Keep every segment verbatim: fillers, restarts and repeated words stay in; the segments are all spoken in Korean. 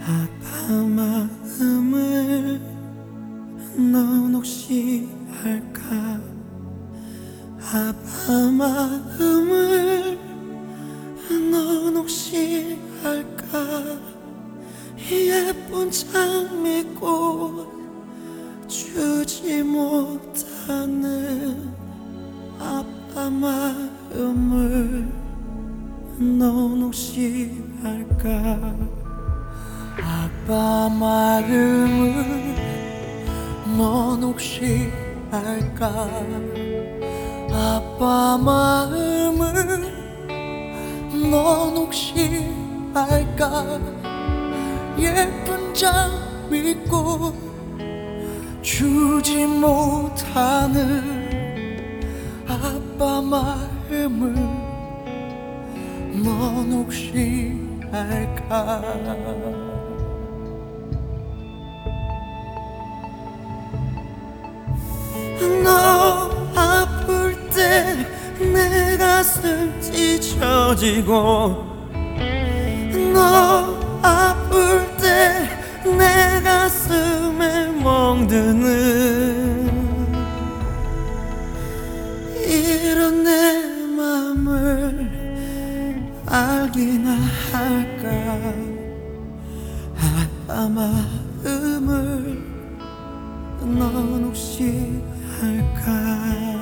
아빠 마음을 넌 혹시 알까? 아빠 마음을 넌 혹시 알까? 예쁜 장미꽃 주지 못하는 아빠 마음을 넌 혹시 알까? 아빠 마음을 넌 혹시 알까? 아빠 마음을 넌 혹시 알까? 예쁜 장미꽃 주지 못하는 아빠 마음을 넌 혹시 알까? 너 아플 때 내 가슴 찢어지고 너 아플 때 내 가슴에 멍드는 이런 내 맘을 알기나 할까? 아빠 마음을 넌 혹시 알까?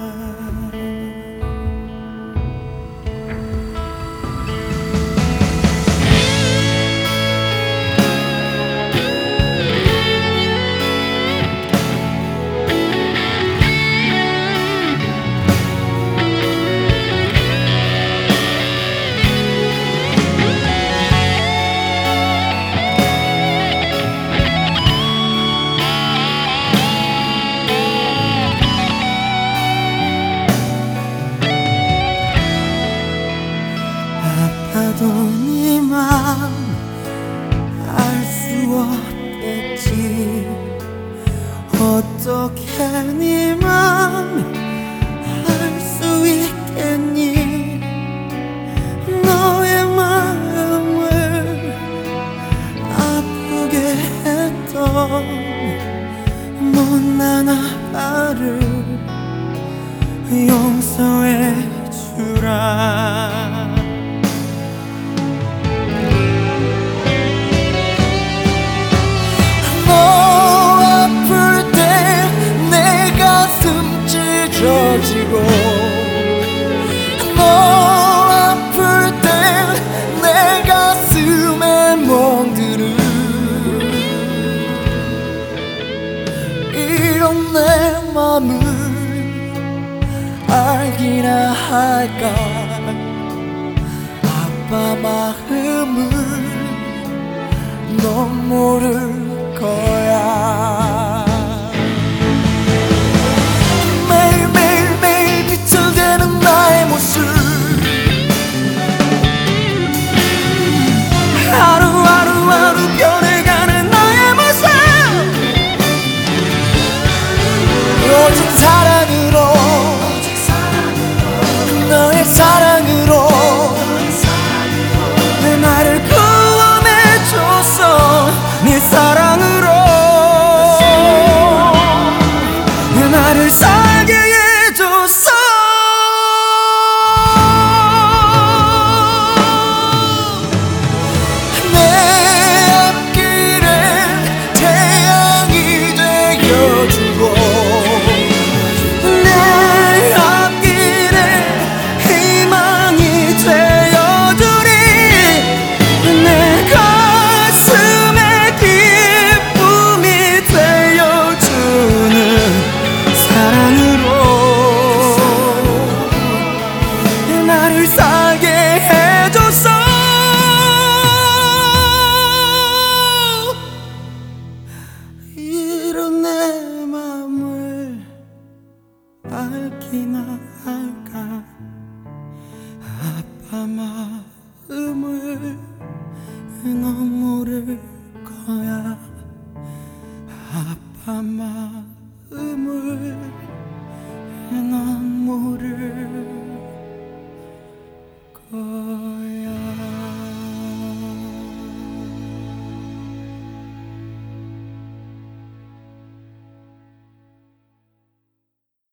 아파도 네 맘 알 수 없겠지. 어떻게 네 맘 알 수 있겠니? 너의 마음을 아프게 했던 못난 아빠를 용서해 주라. 찢어지고 너 아플 때 내 가슴에 멍드는 이런 내 맘을 알기나 할까? 아빠 마음을 넌 모를 거야. 나의 모습 하루하루하루 변해가는 나의 모습 오직 사랑으로 너의 사랑으로 내 나를 구원해줬어. 네 사랑으로 내 나를 살게 해줬어. 살게 해줬어. 이런 내 맘을 알기나 할까? 아빠 마음을 넌 모를 거야. 아빠 마음을 넌 모를 거야.